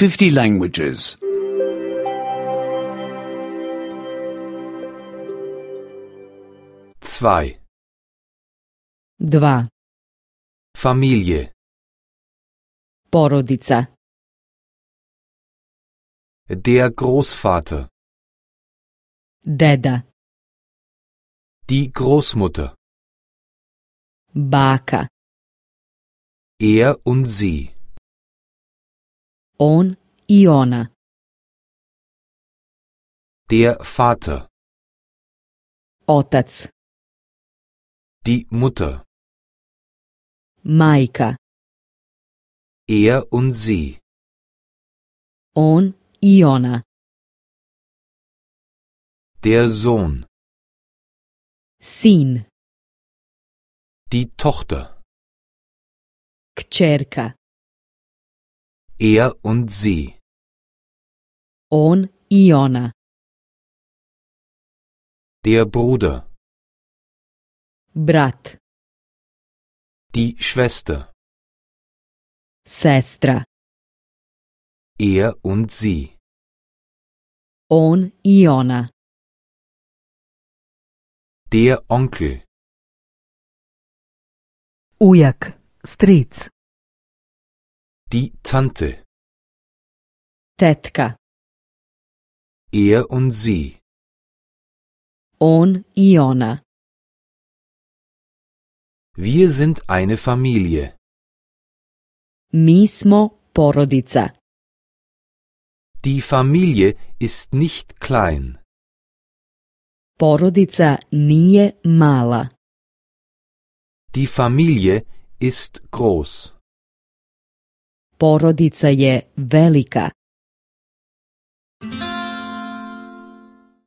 50 languages. 2. 2. Familie. Porodica. Der Großvater. Deda. Die Großmutter. Baka. Er und sie. On I ona. Der Vater. Otac. Die Mutter. Majka. Er und sie. On I ona. Der Sohn. Sin. Die Tochter. Kćerka. Er und sie. On I ona. Der Bruder. Brat. Die Schwester. Sestra. Er und sie. On I ona. Der Onkel. Ujak, stric. Die Tante. Tetka. Er und sie. On I ona. Wir sind eine Familie. Mi smo porodica. Die Familie ist nicht klein. Porodica nije mala. Die Familie ist groß. Porodica je velika.